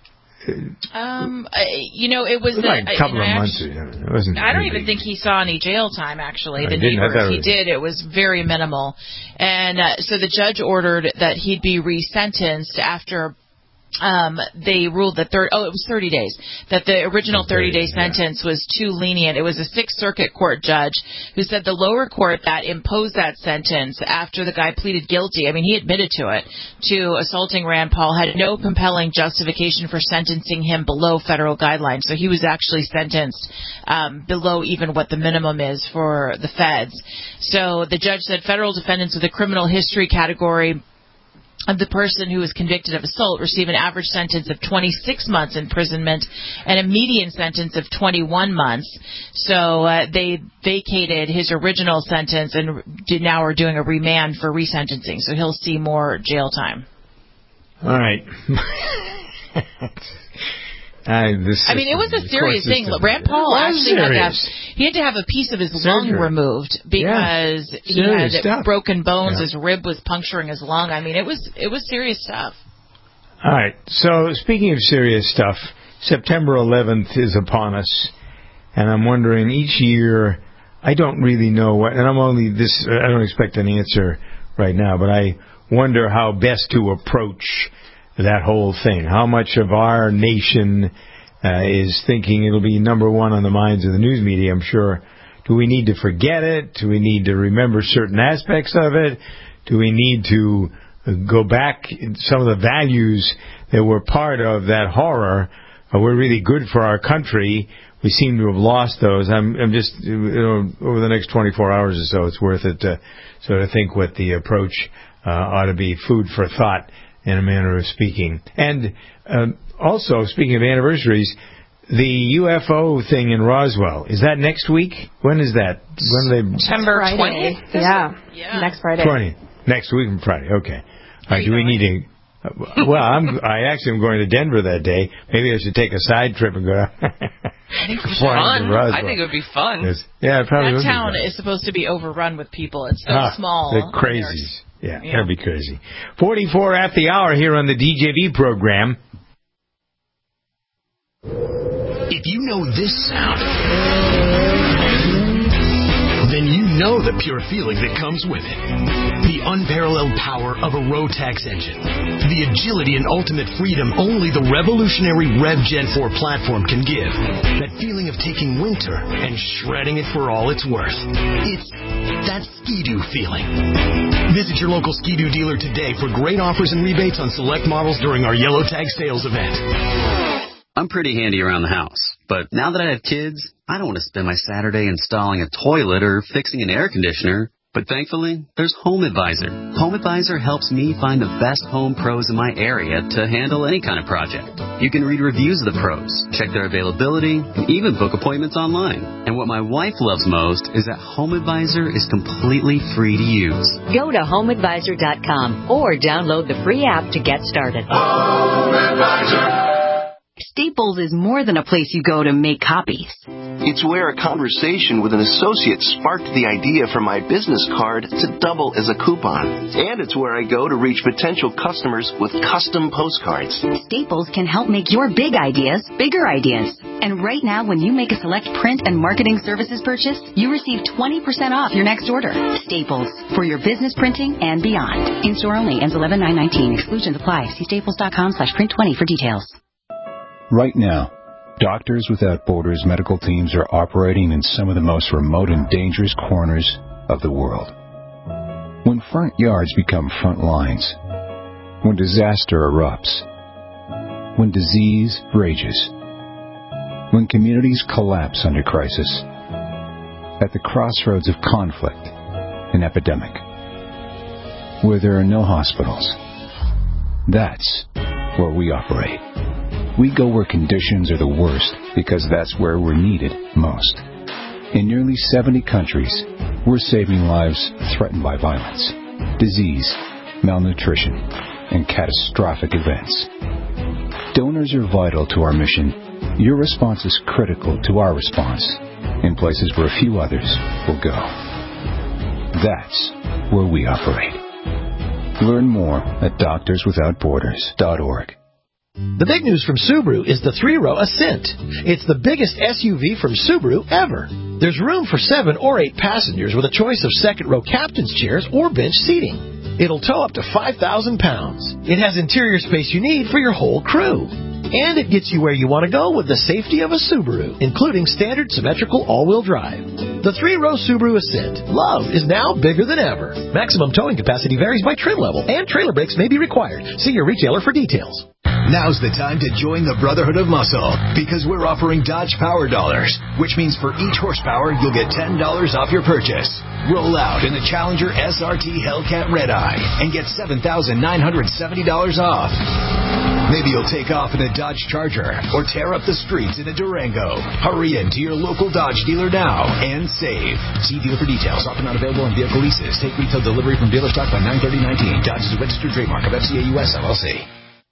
Speaker 14: It was
Speaker 2: like a couple of months. It wasn't.
Speaker 14: I don't even think he saw any jail time. Actually,
Speaker 2: the neighbor,
Speaker 14: he did. It was very minimal, and so the judge ordered that he'd be resentenced after. They ruled that it was 30 days, that the original 30-day sentence was too lenient. It was a Sixth Circuit Court judge who said the lower court that imposed that sentence after the guy pleaded guilty, I mean, he admitted to it, to assaulting Rand Paul, had no compelling justification for sentencing him below federal guidelines. So he was actually sentenced below even what the minimum is for the feds. So the judge said federal defendants with a criminal history category of the person who was convicted of assault receive an average sentence of 26 months imprisonment and a median sentence of 21 months. So they vacated his original sentence and now are doing a remand for resentencing. So he'll see more jail time.
Speaker 2: All right.
Speaker 14: It was a serious thing. Rand Paul actually had to have a piece of his lung removed because he had broken bones. His rib was puncturing his lung. I mean, it was serious stuff.
Speaker 2: All right. So speaking of serious stuff, September 11th is upon us, and I'm wondering each year. I don't really know what, and I don't expect an answer right now, but I wonder how best to approach that whole thing. How much of our nation is thinking it'll be number one on the minds of the news media, I'm sure. Do we need to forget it? Do we need to remember certain aspects of it? Do we need to go back? Some of the values that were part of that horror were really good for our country. We seem to have lost those. I'm just, over the next 24 hours or so, it's worth it to sort of think what the approach ought to be, food for thought, in a manner of speaking. And also, speaking of anniversaries, the UFO thing in Roswell, is that next week? When is that? When are they?
Speaker 3: September 20th?
Speaker 17: Yeah. Next Friday.
Speaker 2: 20th. Next week on Friday, okay. All right, do we need to... Well, I actually am going to Denver that day. Maybe I should take a side trip and go down.
Speaker 3: I think it would be fun. I think it would be fun.
Speaker 2: Yeah, it probably would be fun.
Speaker 14: That town is supposed to be overrun with people. It's so small.
Speaker 2: They're crazies. Yeah, that'd be crazy. 44 at the hour here on the DJV program.
Speaker 12: If you know this sound, then you know the pure feeling that comes with it. The unparalleled power of a Rotax engine. The agility and ultimate freedom only the revolutionary Rev Gen 4 platform can give. That feeling of taking winter and shredding it for all it's worth. It's that Ski-Doo feeling. Visit your local Ski-Doo dealer today for great offers and rebates on select models during our Yellow Tag sales event.
Speaker 15: I'm pretty handy around the house, but now that I have kids, I don't want to spend my Saturday installing a toilet or fixing an air conditioner. But thankfully, there's HomeAdvisor. HomeAdvisor helps me find the best home pros in my area to handle any kind of project. You can read reviews of the pros, check their availability, and even book appointments online. And what my wife loves most is that HomeAdvisor is completely free to use.
Speaker 23: Go to HomeAdvisor.com or download the free app to get started.
Speaker 12: HomeAdvisor.
Speaker 16: Staples is more than a place you go to make copies.
Speaker 18: It's where a conversation with an associate sparked the idea for my business card to double as a coupon. And it's where I go to reach potential customers with custom postcards.
Speaker 16: Staples can help make your big ideas bigger ideas. And right now, when you make a select print and marketing services purchase, you receive 20% off your next order. Staples, for your business printing and beyond. In-store only, ends 11/9/19. Exclusions apply. See staples.com/print20 for details.
Speaker 1: Right now, Doctors Without Borders medical teams are operating in some of the most remote and dangerous corners of the world. When front yards become front lines, when disaster erupts, when disease rages, when communities collapse under crisis, at the crossroads of conflict and epidemic, where there are no hospitals, that's where we operate. We go where conditions are the worst because that's where we're needed most. In nearly 70 countries, we're saving lives threatened by violence, disease, malnutrition, and catastrophic events. Donors are vital to our mission. Your response is critical to our response in places where few others will go. That's where we operate. Learn more at doctorswithoutborders.org.
Speaker 19: The big news from Subaru is the 3-row Ascent. It's the biggest SUV from Subaru ever. There's room for 7 or 8 passengers with a choice of second-row captain's chairs or bench seating. It'll tow up to 5,000 pounds. It has interior space you need for your whole crew. And it gets you where you want to go with the safety of a Subaru, including standard symmetrical all-wheel drive. The 3-row Subaru Ascent. Love is now bigger than ever. Maximum towing capacity varies by trim level, and trailer brakes may be required. See your retailer for details.
Speaker 24: Now's the time to join the Brotherhood of Muscle, because we're offering Dodge Power Dollars, which means for each horsepower, you'll get $10 off your purchase. Roll out in the Challenger SRT Hellcat Red Eye and get $7,970 off. Maybe you'll take off in a Dodge Charger or tear up the streets in a Durango. Hurry in to your local Dodge dealer now and save. See dealer for details. Offer not available on vehicle leases. Take retail delivery from dealer stock by 9/30/19. Dodge is a registered trademark of FCA US LLC.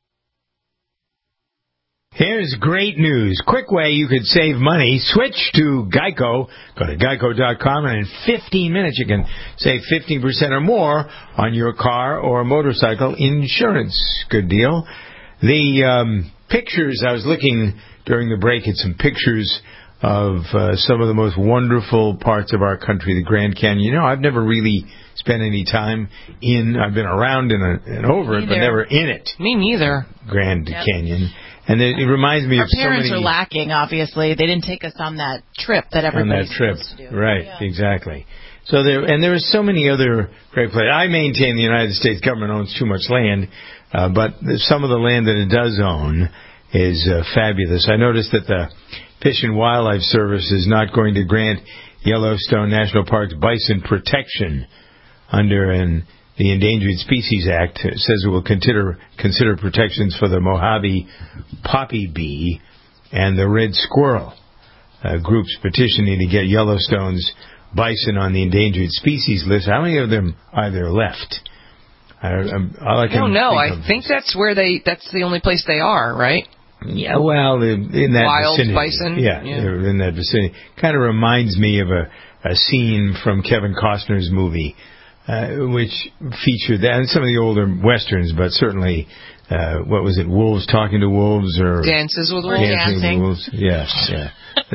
Speaker 2: Here's great news. Quick way you could save money. Switch to Geico. Go to geico.com, and in 15 minutes you can save 15% or more on your car or motorcycle insurance. Good deal. The pictures, I was looking during the break at some pictures of some of the most wonderful parts of our country, the Grand Canyon. You know, I've never really spent any time I've been around and over it, but never in it.
Speaker 3: Me neither.
Speaker 2: Grand Canyon. And it reminds me
Speaker 14: our
Speaker 2: of so many...
Speaker 14: Our parents are lacking, obviously. They didn't take us on that trip that everybody's supposed to do.
Speaker 2: Right, exactly. So there are so many other great places. I maintain the United States government owns too much land, but some of the land that it does own is fabulous. I noticed that the Fish and Wildlife Service is not going to grant Yellowstone National Park's bison protection under the Endangered Species Act. It says it will consider protections for the Mojave poppy bee and the red squirrel. Groups petitioning to get Yellowstone's bison on the endangered species list. How many of them are there left?
Speaker 3: I don't know. I think that's the only place they are, right?
Speaker 2: Yeah, well, in that
Speaker 3: wild
Speaker 2: vicinity.
Speaker 3: Bison.
Speaker 2: Yeah, they're in that vicinity. Kind of reminds me of a scene from Kevin Costner's movie, which featured that, and some of the older westerns, but certainly, what was it, Wolves Talking to Wolves, or
Speaker 3: Dances with Wolves?
Speaker 2: Dancing with Wolves. Yes, yeah.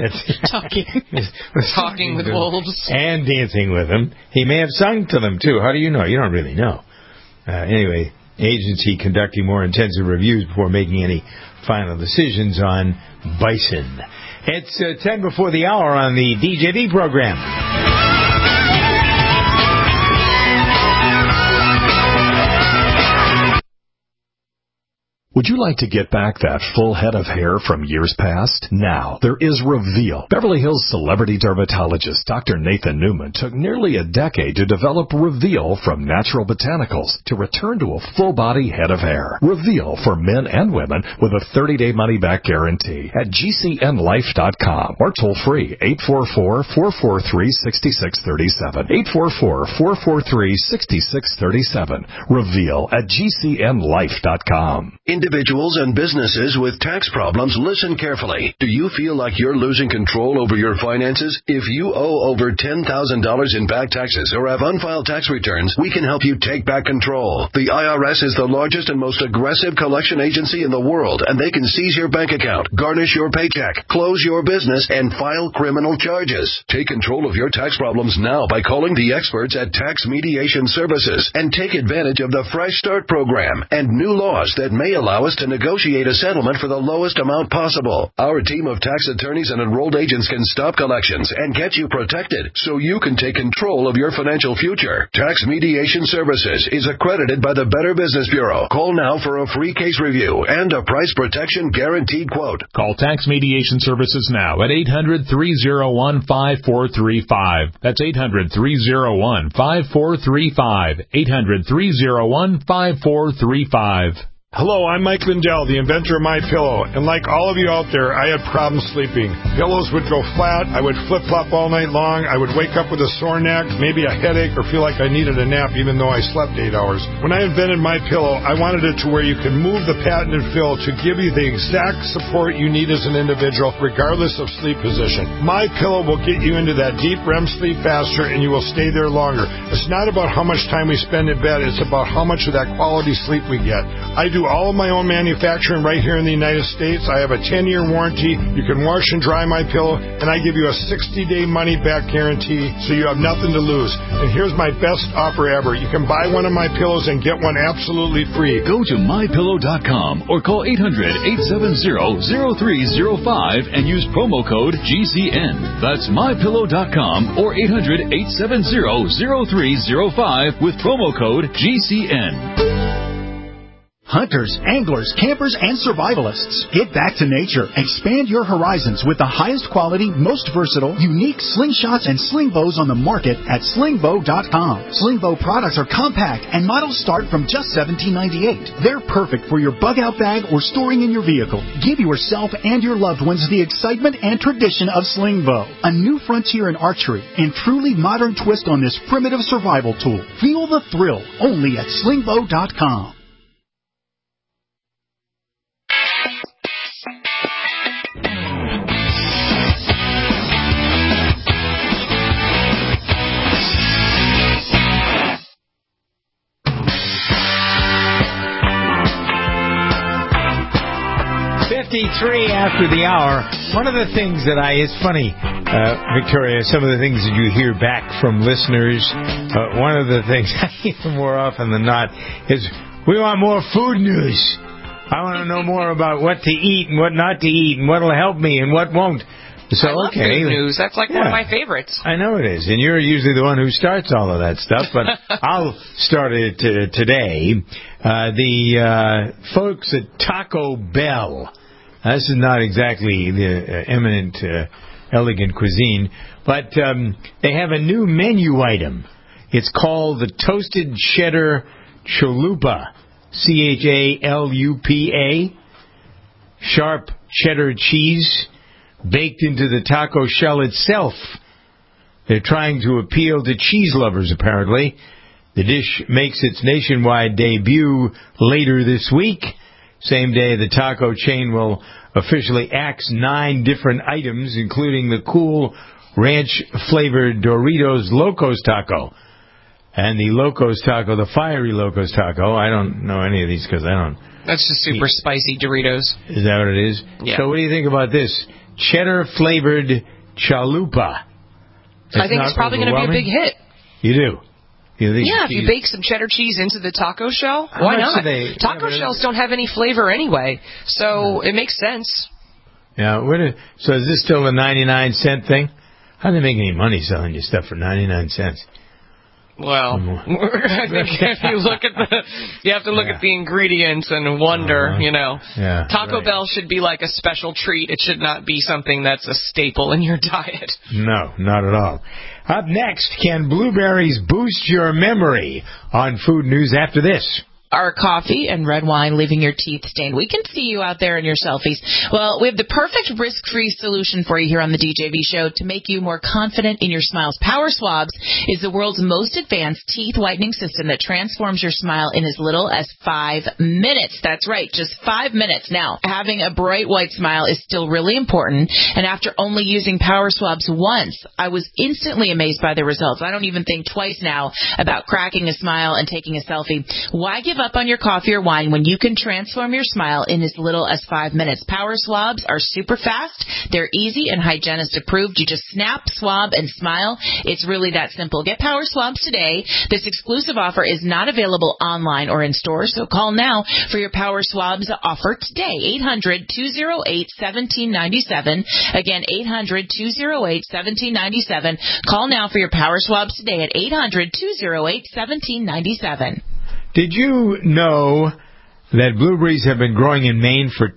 Speaker 3: Talking with wolves.
Speaker 2: And dancing with them. He may have sung to them, too. How do you know? You don't really know. Anyway, agency conducting more intensive reviews before making any final decisions on bison. It's 10 before the hour on the DJB program.
Speaker 20: Would you like to get back that full head of hair from years past? Now, there is Reveal. Beverly Hills celebrity dermatologist Dr. Nathan Newman took nearly a decade to develop Reveal from natural botanicals to return to a full-body head of hair. Reveal for men and women with a 30-day money-back guarantee at GCNlife.com or toll-free 844-443-6637. 844-443-6637. Reveal at GCNlife.com.
Speaker 10: Individuals and businesses with tax problems, listen carefully. Do you feel like you're losing control over your finances? If you owe over $10,000 in back taxes or have unfiled tax returns, we can help you take back control. The IRS is the largest and most aggressive collection agency in the world, and they can seize your bank account, garnish your paycheck, close your business, and file criminal charges. Take control of your tax problems now by calling the experts at Tax Mediation Services and take advantage of the Fresh Start program and new laws that may allow us to negotiate a settlement for the lowest amount possible. Our team of tax attorneys and enrolled agents can stop collections and get you protected so you can take control of your financial future. Tax Mediation Services is accredited by the Better Business Bureau. Call now for a free case review and a price protection guaranteed quote.
Speaker 5: Call Tax Mediation Services now at 800-301-5435. That's 800-301-5435. 800-301-5435.
Speaker 11: Hello, I'm Mike Lindell, the inventor of MyPillow, and like all of you out there, I had problems sleeping. Pillows would go flat, I would flip-flop all night long, I would wake up with a sore neck, maybe a headache, or feel like I needed a nap even though I slept 8 hours. When I invented MyPillow, I wanted it to where you can move the patented fill to give you the exact support you need as an individual, regardless of sleep position. MyPillow will get you into that deep REM sleep faster, and you will stay there longer. It's not about how much time we spend in bed, it's about how much of that quality sleep we get. I do all of my own manufacturing right here in the United States. I have a 10-year warranty. You can wash and dry my pillow, and I give you a 60-day money-back guarantee, so you have nothing to lose. And here's my best offer ever. You can buy one of my pillows and get one absolutely free.
Speaker 8: Go to MyPillow.com or call 800-870-0305 and use promo code GCN. That's MyPillow.com or 800-870-0305 with promo code GCN.
Speaker 6: Hunters, anglers, campers, and survivalists. Get back to nature. Expand your horizons with the highest quality, most versatile, unique slingshots and sling bows on the market at slingbow.com. Sling bow products are compact and models start from just $17.98. They're perfect for your bug out bag or storing in your vehicle. Give yourself and your loved ones the excitement and tradition of sling bow. A new frontier in archery and truly modern twist on this primitive survival tool. Feel the thrill only at slingbow.com.
Speaker 2: After the hour. One of the things that it's funny, Victoria, some of the things that you hear back from listeners, one of the things I hear more often than not is, we want more food news. I want to know more about what to eat and what not to eat and what will help me and what won't. So,
Speaker 3: I love food news. That's like one of my favorites.
Speaker 2: I know it is. And you're usually the one who starts all of that stuff, but I'll start it today. The folks at Taco Bell. This is not exactly the eminent, elegant cuisine, but they have a new menu item. It's called the Toasted Cheddar Chalupa, CHALUPA, sharp cheddar cheese baked into the taco shell itself. They're trying to appeal to cheese lovers, apparently. The dish makes its nationwide debut later this week. Same day, the taco chain will officially axe 9 different items, including the cool ranch-flavored Doritos Locos Taco. And the Locos Taco, the fiery Locos Taco. I don't know any of these because I don't...
Speaker 3: That's just super spicy Doritos.
Speaker 2: Is that what it is?
Speaker 3: Yeah.
Speaker 2: So what do you think about this? Cheddar-flavored chalupa.
Speaker 3: I think it's probably going to be a big hit.
Speaker 2: You do?
Speaker 3: If you bake some cheddar cheese into the taco shell, why not? Taco shells don't have any flavor anyway, so it makes sense.
Speaker 2: Yeah. So is this still a 99-cent thing? How do they make any money selling you stuff for 99 cents?
Speaker 3: Well, I think if you look at you have to look at the ingredients and wonder, Taco Bell should be like a special treat. It should not be something that's a staple in your diet.
Speaker 2: No, not at all. Up next, can blueberries boost your memory? On Food News after this.
Speaker 14: Are coffee and red wine leaving your teeth stained? We can see you out there in your selfies. Well, we have the perfect risk-free solution for you here on the DJV Show to make you more confident in your smiles. Power Swabs is the world's most advanced teeth whitening system that transforms your smile in as little as 5 minutes. That's right, just 5 minutes. Now, having a bright white smile is still really important, and after only using Power Swabs once, I was instantly amazed by the results. I don't even think twice now about cracking a smile and taking a selfie. Why give up on your coffee or wine when you can transform your smile in as little as 5 minutes? Power Swabs are super fast. They're easy and hygienist approved. You just snap, swab, and smile. It's really that simple. Get Power Swabs today. This exclusive offer is not available online or in stores, so call now for your Power Swabs offer today. 800-208-1797. Again, 800-208-1797. Call now for your Power Swabs today at 800-208-1797.
Speaker 2: Did you know that blueberries have been growing in Maine for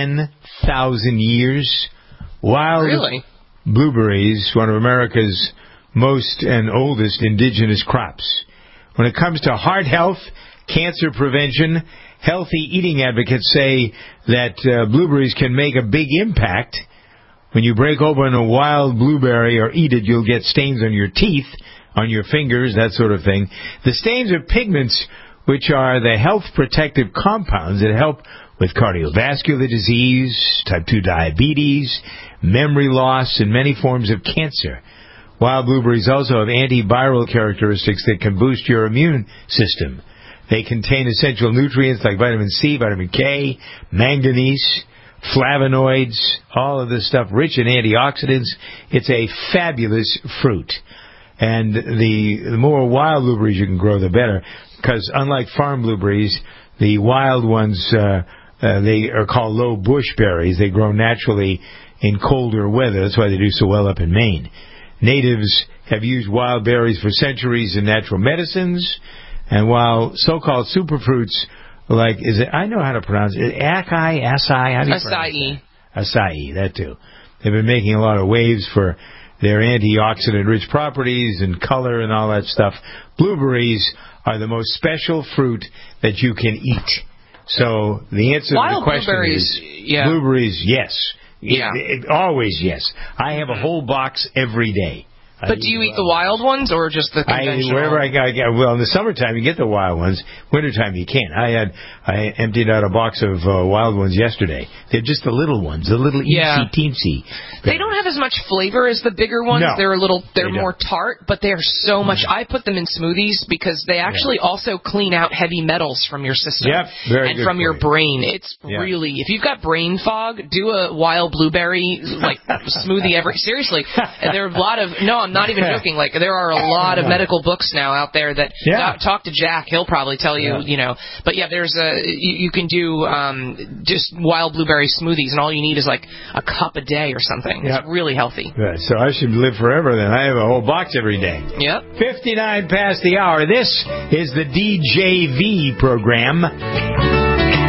Speaker 2: 10,000 years? Wild blueberries, one of America's most and oldest indigenous crops. When it comes to heart health, cancer prevention, healthy eating advocates say that blueberries can make a big impact. When you break open a wild blueberry or eat it, you'll get stains on your teeth, on your fingers, that sort of thing. The stains are pigments, which are the health protective compounds that help with cardiovascular disease, type 2 diabetes, memory loss, and many forms of cancer. Wild blueberries also have antiviral characteristics that can boost your immune system. They contain essential nutrients like vitamin C, vitamin K, manganese, flavonoids, all of this stuff rich in antioxidants. It's a fabulous fruit. And the more wild blueberries you can grow, the better. Because unlike farm blueberries, the wild ones, they are called low bush berries. They grow naturally in colder weather. That's why they do so well up in Maine. Natives have used wild berries for centuries in natural medicines. And while so-called superfruits like, I know how to pronounce it, acai, how do you pronounce it? Acai, that too. They've been making a lot of waves for their antioxidant-rich properties and color and all that stuff. Blueberries are the most special fruit that you can eat. So the answer to the question is blueberries, yes.
Speaker 3: Yeah.
Speaker 2: Always yes. I have a whole box every day.
Speaker 3: But do you eat the wild ones or just the conventional?
Speaker 2: Wherever I get. Well, in the summertime you get the wild ones. Wintertime you can't. I emptied out a box of wild ones yesterday. They're just the little ones, the little teensy.
Speaker 3: They don't have as much flavor as the bigger ones.
Speaker 2: No,
Speaker 3: they're more tart, but they're so much. I put them in smoothies because they actually also clean out heavy metals from your system and from your brain. It's really, if you've got brain fog, do a wild blueberry smoothie seriously. And there are a lot of I'm not even joking. Like, there are a lot of medical books now out there that talk to Jack. He'll probably tell you, But there's you can do just wild blueberry smoothies, and all you need is like a cup a day or something. It's really healthy.
Speaker 2: Right, so I should live forever then. I have a whole box every day.
Speaker 3: Yep.
Speaker 2: 59 past the hour. This is the DJV program.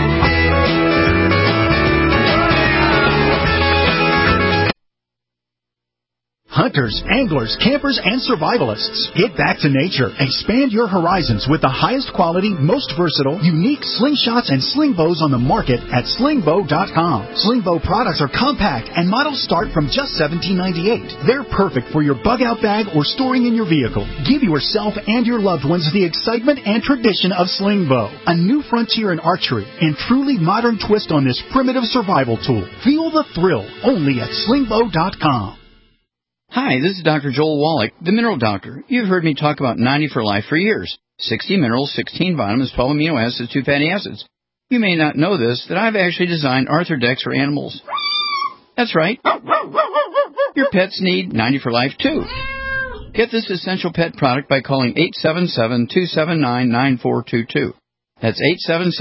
Speaker 6: Hunters, anglers, campers, and survivalists. Get back to nature. Expand your horizons with the highest quality, most versatile, unique slingshots and sling bows on the market at slingbow.com. Slingbow products are compact and models start from just $17.98. They're perfect for your bug-out bag or storing in your vehicle. Give yourself and your loved ones the excitement and tradition of Slingbow, a new frontier in archery and truly modern twist on this primitive survival tool. Feel the thrill only at slingbow.com.
Speaker 4: Hi, this is Dr. Joel Wallach, the Mineral Doctor. You've heard me talk about 90 for Life for years. 60 minerals, 16 vitamins, 12 amino acids, 2 fatty acids. You may not know this, that I've actually designed Arthrodex for animals. That's right. Your pets need 90 for Life, too. Get this essential pet product by calling 877-279-9422. That's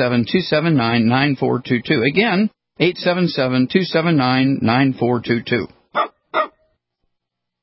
Speaker 4: 877-279-9422. Again, 877-279-9422.